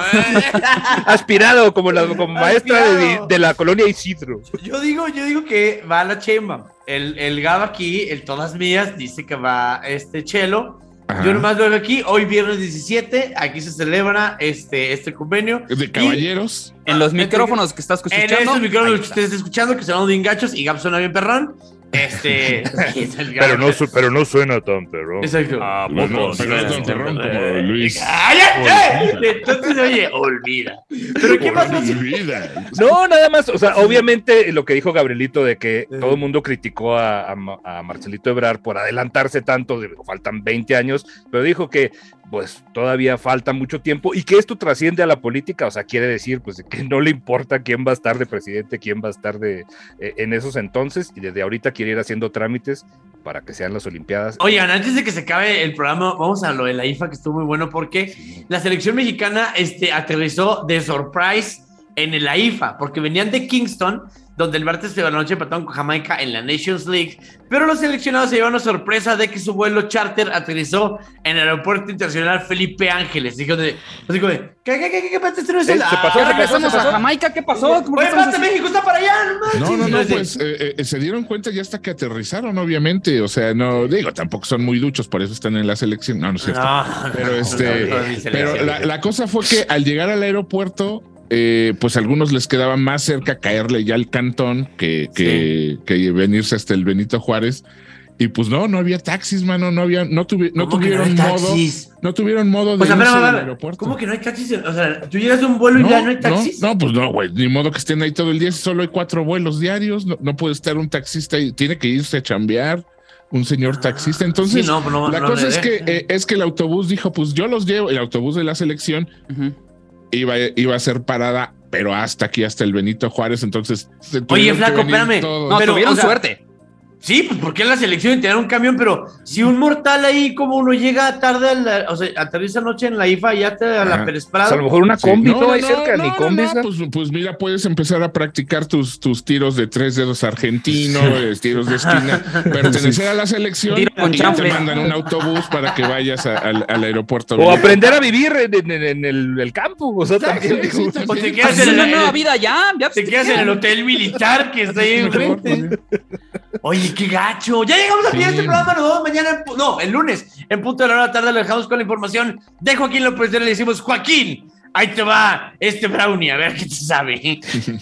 Speaker 11: Aspirado, como la como maestra de, de la colonia Isidro.
Speaker 10: Yo digo, yo digo que va la Chemba. El, el Gab aquí, el Todas Mías, dice que va este Chelo. Ajá. Yo nomás lo veo aquí, hoy viernes diecisiete, aquí se celebra este, este convenio.
Speaker 9: De caballeros.
Speaker 6: Y en los micrófonos que estás escuchando.
Speaker 10: En esos micrófonos que ustedes están escuchando, que son de engachos y Gab suena bien perrón. Este.
Speaker 11: pero, no, pero no suena tan perrón.
Speaker 10: Exacto.
Speaker 9: Ah, no, no, pero no tan perrón como Luis.
Speaker 10: ¡Cállate! Entonces, oye, olvida. ¿Pero qué pasó?
Speaker 9: Olvida.
Speaker 11: No, nada más. O sea, obviamente lo que dijo Gabrielito de que todo el mundo criticó a, a, a Marcelito Ebrard por adelantarse tanto, faltan veinte años, pero dijo que pues todavía falta mucho tiempo y que esto trasciende a la política, o sea, quiere decir pues que no le importa quién va a estar de presidente, quién va a estar de eh, en esos entonces, y desde ahorita quiere ir haciendo trámites para que sean las Olimpiadas.
Speaker 10: Oigan, antes de que se acabe el programa, vamos a lo de la I F A, que estuvo muy bueno porque sí. La selección mexicana este, aterrizó de surprise en la I F A, porque venían de Kingston, donde el martes de la noche empataron con Jamaica en la Nations League, pero los seleccionados se llevaron una sorpresa de que su vuelo charter aterrizó en el aeropuerto internacional Felipe Ángeles. Dijo de, dijo de, ¿qué, qué, qué, qué pasa? Este no es el...
Speaker 6: ¿Se pasó? ¿Ya regresamos a Jamaica? ¿Qué pasó?
Speaker 10: Oye, espérate, México está para allá,
Speaker 9: no No, no, no, pues eh, eh, se dieron cuenta ya hasta que aterrizaron, obviamente, o sea, no, digo, tampoco son muy duchos, por eso están en la selección, no, no es cierto, no, pero no, este, no, no, no, pero la, la cosa fue que al llegar al aeropuerto, Eh, pues a algunos les quedaba más cerca caerle ya al Cantón que, que, sí. que venirse hasta el Benito Juárez. Y pues no, no había taxis, mano, no había, no, tuvi, no tuvieron no modo, no tuvieron modo
Speaker 10: pues
Speaker 9: de
Speaker 10: irse
Speaker 9: del aeropuerto.
Speaker 10: ¿Cómo que no hay taxis? O sea, tú llegas a un vuelo
Speaker 9: no,
Speaker 10: y ya no hay taxis.
Speaker 9: No, no pues no, güey, ni modo que estén ahí todo el día, si solo hay cuatro vuelos diarios, no, no puede estar un taxista ahí, tiene que irse a chambear un señor taxista. Entonces, sí, no, no, la no cosa es que, eh, es que el autobús dijo, pues yo los llevo, el autobús de la selección, uh-huh. Iba, iba a ser parada, pero hasta aquí, hasta el Benito Juárez, entonces...
Speaker 10: Oye, flaco, espérame.
Speaker 6: Todos. No, pero, tuvieron o sea, suerte.
Speaker 10: Sí, pues porque en la selección tener un camión, pero si un mortal ahí, como uno llega tarde, a la, o sea, aterriza anoche en la I F A, ya te a la Pérez Prado.
Speaker 11: O sea, a lo mejor una combi, sí. no, no hay
Speaker 9: no,
Speaker 11: cerca,
Speaker 9: no,
Speaker 11: ni
Speaker 9: no,
Speaker 11: combi.
Speaker 9: No, pues, pues mira, puedes empezar a practicar tus, tus tiros de tres dedos argentino, tiros de esquina, pertenecer a la selección y te mandan un autobús para que vayas a, al, al aeropuerto.
Speaker 11: O aprender a vivir en, en, en el, el campo, o sea, también. Sí, sí,
Speaker 10: o te quedas en
Speaker 6: una nueva vida ya. ya
Speaker 10: te quedas en el hotel militar que está ahí enfrente. Oye, qué gacho. Ya llegamos al final de este programa. Nos vemos mañana. En, no, el lunes, en punto de la hora de la tarde. Lo dejamos con la información de Joaquín López. Le decimos, Joaquín, ahí te va este brownie. A ver qué te sabe.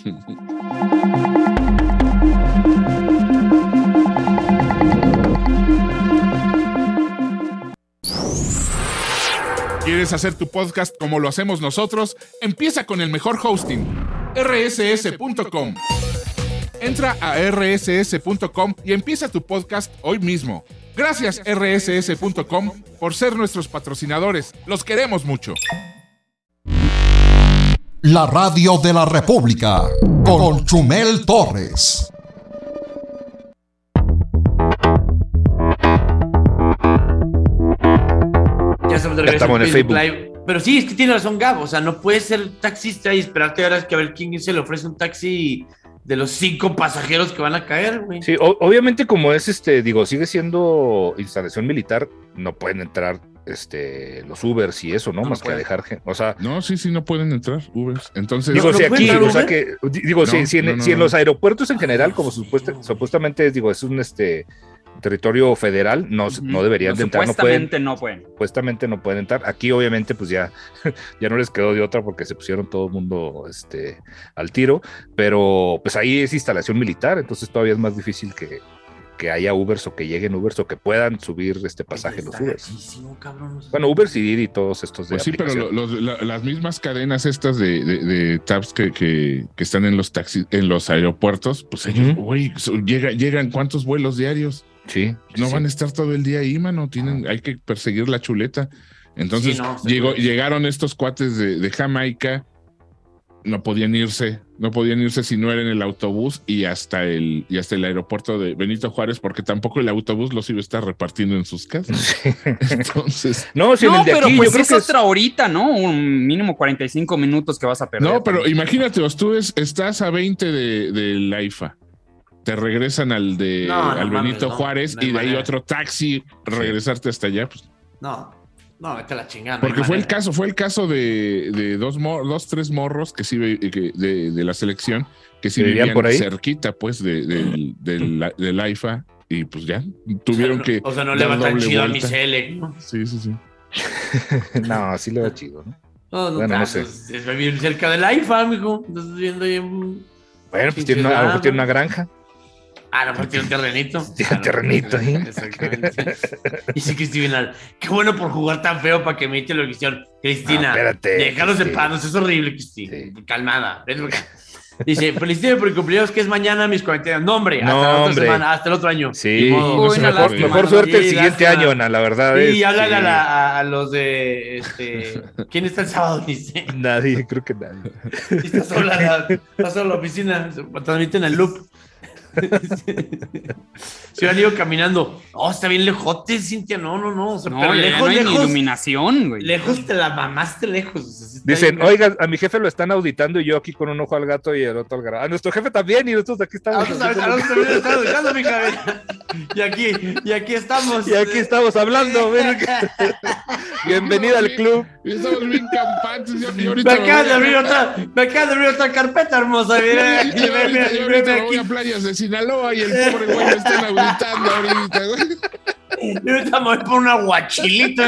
Speaker 9: ¿Quieres hacer tu podcast como lo hacemos nosotros? Empieza con el mejor hosting, erre ese ese punto com. Entra a erre ese ese punto com y empieza tu podcast hoy mismo. Gracias erre ese ese punto com por ser nuestros patrocinadores. Los queremos mucho.
Speaker 2: La Radio de la República con Chumel Torres.
Speaker 10: Ya estamos de regreso, ya estamos en el Facebook Live. Pero sí, es que tiene razón Gab, o sea, no puedes ser taxista y esperarte ahora que a ver quién se le ofrece un taxi de los cinco pasajeros que van a caer, güey.
Speaker 11: Sí, o- obviamente como es, este, digo, sigue siendo instalación militar, no pueden entrar este, los Ubers y eso, ¿no?
Speaker 9: No
Speaker 11: Más que a dejar gente, o sea...
Speaker 9: No, sí, sí, no pueden entrar Ubers. Entonces...
Speaker 11: Digo,
Speaker 9: ¿No,
Speaker 11: si
Speaker 9: no
Speaker 11: aquí,
Speaker 9: pueden
Speaker 11: o sea
Speaker 9: entrar
Speaker 11: que, digo,
Speaker 9: No,
Speaker 11: si, si, en,
Speaker 9: no, no,
Speaker 11: si en
Speaker 9: no.
Speaker 11: los aeropuertos en general, como supuesta, supuestamente es, digo, es un, este... territorio federal, no, uh-huh. no deberían
Speaker 6: no,
Speaker 11: de entrar,
Speaker 6: supuestamente
Speaker 11: no
Speaker 6: no
Speaker 11: pueden,
Speaker 6: pueden.
Speaker 11: Supuestamente no pueden entrar. Aquí obviamente pues ya, ya no les quedó de otra porque se pusieron todo el mundo este, al tiro, pero pues ahí es instalación militar, entonces todavía es más difícil que, que haya Ubers o que lleguen Ubers o que puedan subir este pasaje los Ubers.
Speaker 10: Cabrón.
Speaker 11: Bueno, Ubers y Didi y todos estos de
Speaker 9: Pues sí, pero lo- los- la- las mismas cadenas estas de, de, de tabs que, que, que están en los taxis, en los aeropuertos, pues ellos, güey, so- llega, llegan ¿cuántos vuelos diarios?
Speaker 11: Sí.
Speaker 9: No
Speaker 11: sí.
Speaker 9: van a estar todo el día ahí, mano. Tienen, hay que perseguir la chuleta. Entonces
Speaker 10: Sí, no,
Speaker 9: llegó,
Speaker 10: seguro.
Speaker 9: llegaron estos cuates de, de Jamaica no podían irse, no podían irse si no era en el autobús y hasta el, y hasta el aeropuerto de Benito Juárez, porque tampoco el autobús los iba a estar repartiendo en sus casas. Sí. Entonces,
Speaker 11: no, si
Speaker 6: no
Speaker 11: en el de
Speaker 6: pero
Speaker 11: aquí,
Speaker 6: pues
Speaker 11: yo creo
Speaker 6: es
Speaker 11: que
Speaker 6: otra horita, ¿no? Un mínimo cuarenta y cinco minutos que vas a perder.
Speaker 9: No, pero imagínate, tú es, estás a veinte de, de la I F A. Te regresan al de
Speaker 10: No, no
Speaker 9: al
Speaker 10: mames,
Speaker 9: Benito
Speaker 10: no,
Speaker 9: Juárez
Speaker 10: no hay
Speaker 9: y de ahí
Speaker 10: manera.
Speaker 9: otro taxi, regresarte hasta allá, pues.
Speaker 10: No, no, vete a la chingada. no
Speaker 9: Porque
Speaker 10: hay
Speaker 9: fue el
Speaker 10: manera.
Speaker 9: caso, fue el caso de, de dos, mor, dos, tres morros que sí que de, de la selección que sí
Speaker 11: ¿Vivían
Speaker 9: vivían
Speaker 11: por ahí?
Speaker 9: cerquita, pues, de, de, de, de la, del I F A, y pues ya tuvieron
Speaker 10: O sea,
Speaker 9: que.
Speaker 10: O sea, no le va
Speaker 9: dar
Speaker 10: tan
Speaker 9: doble
Speaker 10: chido a
Speaker 9: vuelta.
Speaker 10: mi Selec, ¿no?
Speaker 9: Sí, sí, sí.
Speaker 11: no, sí le va chido, ¿no?
Speaker 10: No, no,
Speaker 11: Bueno, no
Speaker 10: tanto,
Speaker 11: sé.
Speaker 10: Es vivir cerca del I F A, mijo. Estás viviendo ahí en...
Speaker 11: Bueno, pues tiene una, a lo mejor tiene una granja.
Speaker 10: Ah, no, pues tiene un terrenito.
Speaker 11: Tiene un terrenito ahí.
Speaker 10: Exactamente. Y sí, Cristina, qué bueno por jugar tan feo para que me eche la visión. Cristina,
Speaker 11: No, espérate,
Speaker 10: déjalos en
Speaker 11: sí.
Speaker 10: paz, no es horrible, Cristina. Calmada. Ven por acá. Dice, felicidades por el cumpleaños que es mañana mis cuarenta años. No, hombre, hasta
Speaker 11: No,
Speaker 10: la otra
Speaker 11: hombre.
Speaker 10: semana, hasta el otro año.
Speaker 11: Sí,
Speaker 10: Ni modo.
Speaker 11: pues,
Speaker 10: Uy, una
Speaker 11: mejor,
Speaker 10: lástima,
Speaker 11: mejor
Speaker 10: ¿no?
Speaker 11: suerte el
Speaker 10: Sí,
Speaker 11: siguiente
Speaker 10: lástima.
Speaker 11: año, Ana, la verdad.
Speaker 10: Y
Speaker 11: es,
Speaker 10: háblale
Speaker 11: sí.
Speaker 10: a, la- a los de este. ¿Quién está el sábado? Dice.
Speaker 11: Nadie, creo que nadie.
Speaker 10: Está sola la, está sola la oficina. Se transmiten el loop. Se han ido caminando. Oh, está bien lejote, Cintia. No, no, no. O sea,
Speaker 6: No,
Speaker 10: pero
Speaker 6: ya
Speaker 10: lejos,
Speaker 6: no hay ni
Speaker 10: lejos.
Speaker 6: iluminación, güey.
Speaker 10: Lejos te la mamaste lejos. O sea, sí está
Speaker 11: Dicen,
Speaker 10: bien-
Speaker 11: oiga, a mi jefe lo están auditando y yo aquí con un ojo al gato y el otro al garaje. A nuestro jefe también y nosotros aquí
Speaker 10: A
Speaker 11: estamos.
Speaker 10: nosotros a nosotros también nos están auditando, mi cabeza. Y aquí, y aquí estamos.
Speaker 11: Y aquí estamos hablando. ven. Bienvenida al club.
Speaker 9: Estamos bien campantes. Yo, yo
Speaker 10: Me
Speaker 9: ahorita
Speaker 10: acabas de
Speaker 9: voy
Speaker 10: abrir
Speaker 9: a-
Speaker 10: otra, me acabas de abrir otra carpeta hermosa. Mira,
Speaker 9: Yo
Speaker 10: mira, mira,
Speaker 9: ahorita, yo
Speaker 10: mira,
Speaker 9: ahorita me
Speaker 10: aquí.
Speaker 9: voy a playas de Sinaloa y el pobre güey me están auditando ahorita, güey.
Speaker 10: Yo ahorita me voy por un aguachilito.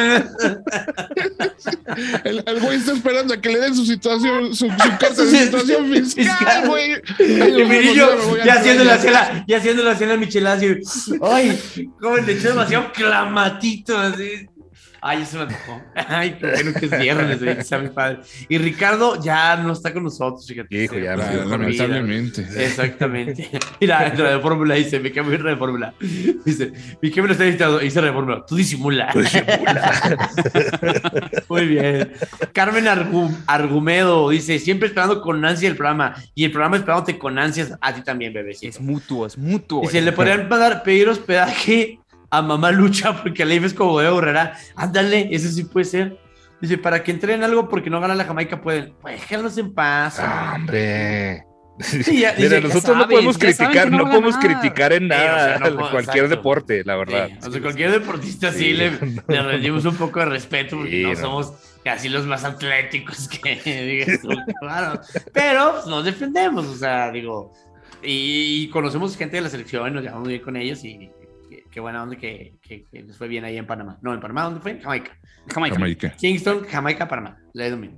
Speaker 9: El, el güey está esperando a que le den su situación, su, su carta de situación fiscal, güey.
Speaker 10: Y mi niño,
Speaker 9: me voy a
Speaker 10: ya haciéndole
Speaker 9: playas.
Speaker 10: así la, ya haciéndole así la michelada, así, ay, cómo le eché demasiado clamatito, así. Ay, eso me antojó. Ay, qué bueno que es viernes, güey, está mi padre. Y Ricardo ya no está con nosotros, fíjate.
Speaker 11: Hijo, ya,
Speaker 10: Se fue
Speaker 9: Ah,
Speaker 10: por vida.
Speaker 9: lamentablemente.
Speaker 10: Exactamente. Mira, en Radio Fórmula dice, me quedo muy de Fórmula. Dice, mi jefe lo está editando, dice Radio Fórmula, tú disimula.
Speaker 11: Tú disimula.
Speaker 10: Muy bien. Carmen Argu- Argumedo dice, siempre esperando con ansia el programa. Y el programa esperándote con ansias a ti también, bebecito.
Speaker 6: Es mutuo, es mutuo.
Speaker 10: Dice, le podrían mandar, pedir hospedaje a Mamá Lucha porque Leif es como de Borrera. Ándale, eso sí puede ser. Dice, para que entren algo porque no gana la Jamaica pueden. Pues déjalos en paz.
Speaker 11: Ah, hombre.
Speaker 10: Sí, ya-
Speaker 11: Mira,
Speaker 10: dice,
Speaker 11: nosotros
Speaker 6: ya
Speaker 11: no
Speaker 6: saben,
Speaker 11: podemos
Speaker 6: ya saben
Speaker 11: criticar,
Speaker 6: que no
Speaker 11: no
Speaker 6: van a
Speaker 11: podemos
Speaker 6: ganar.
Speaker 11: criticar en
Speaker 10: Sí,
Speaker 11: nada
Speaker 10: o sea, no puedo-
Speaker 11: cualquier
Speaker 10: exacto.
Speaker 11: deporte, la verdad.
Speaker 10: Sí, o sea, cualquier deportista sí,
Speaker 11: Sí.
Speaker 10: le, le rendimos un poco de respeto porque
Speaker 11: Sí,
Speaker 10: no,
Speaker 11: no.
Speaker 10: somos casi los más atléticos que digas tú, claro. Pero pues, nos defendemos, o sea, digo, y, y conocemos gente de la selección, nos llevamos bien con ellos y qué, qué buena onda que, que, que les fue bien ahí en Panamá. No, en Panamá, ¿dónde fue? Jamaica.
Speaker 6: Jamaica.
Speaker 9: Jamaica.
Speaker 10: Kingston, Jamaica, Panamá. Le domino.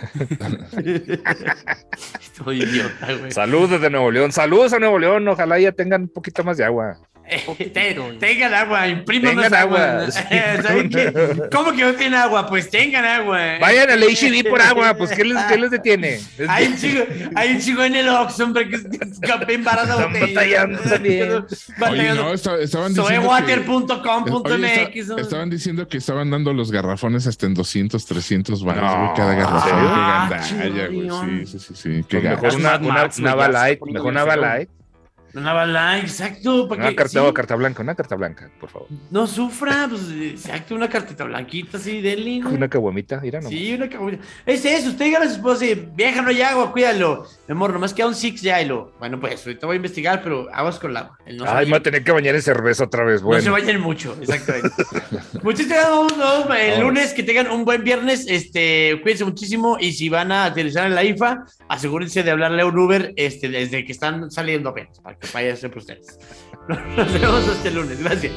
Speaker 10: Estoy idiota, güey.
Speaker 11: Saludos de Nuevo León, saludos a Nuevo León, ojalá ya tengan un poquito más de agua.
Speaker 10: Eh, te- tengan agua, impriman
Speaker 11: Tengan
Speaker 10: más agua.
Speaker 11: agua, sí.
Speaker 10: ¿Saben qué? ¿Cómo que no tienen agua? Pues tengan agua.
Speaker 11: Vayan al H E B por agua, pues ¿qué les, qué les detiene?
Speaker 10: Hay un chico, hay un chico en el Oxxo, hombre, que escapa embarazada.
Speaker 11: Están batallando también.
Speaker 9: Oye, no, esta- estaban diciendo que...
Speaker 10: soewater punto com punto
Speaker 9: Oye,
Speaker 10: m
Speaker 9: esta-
Speaker 10: x, ¿no?
Speaker 9: estaban diciendo que estaban dando los garrafones hasta en doscientos, trescientos baros,
Speaker 11: No,
Speaker 9: güey, cada garrafón.
Speaker 10: ah,
Speaker 9: Qué gandalla, güey.
Speaker 10: chingón.
Speaker 9: Sí, sí, sí, sí. Qué
Speaker 11: Pues mejor
Speaker 9: gacho.
Speaker 11: una,
Speaker 6: Mad
Speaker 11: una,
Speaker 6: Max,
Speaker 11: una
Speaker 6: güey, ya
Speaker 11: Bala
Speaker 6: se
Speaker 11: Light,
Speaker 6: pone
Speaker 11: mejor una
Speaker 6: bien
Speaker 11: Bala
Speaker 6: feo.
Speaker 11: Light.
Speaker 10: Una bala, exacto. Para
Speaker 11: Una
Speaker 10: que
Speaker 11: carta,
Speaker 10: sí,
Speaker 11: o carta blanca, una carta blanca, por favor.
Speaker 10: no sufra, pues exacto, una cartita blanquita así, dele. güey.
Speaker 11: Una caguamita, mira nomás.
Speaker 10: Sí, una caguamita. Es eso, usted diga a su esposa, vieja, no hay agua, cuídalo. Mi amor, nomás queda un six ya y lo. Bueno, pues ahorita voy a investigar, pero aguas con el agua. El no se
Speaker 11: Ay,
Speaker 10: bañe-
Speaker 11: me voy a tener que bañar en cerveza otra vez,
Speaker 10: No se
Speaker 11: bueno.
Speaker 10: vayan mucho, exactamente. Muchísimas gracias, el
Speaker 11: Vamos.
Speaker 10: lunes, que tengan un buen viernes, este, cuídense muchísimo y si van a aterrizar en la I F A, asegúrense de hablarle a un Uber este, desde que están saliendo apenas, para que vaya a ser por ustedes. Nos vemos hasta el lunes, gracias.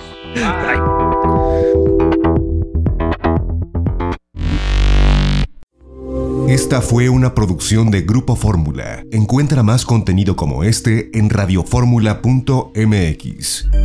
Speaker 14: Esta fue una producción de Grupo Fórmula. Encuentra más contenido como este en radioformula punto m x.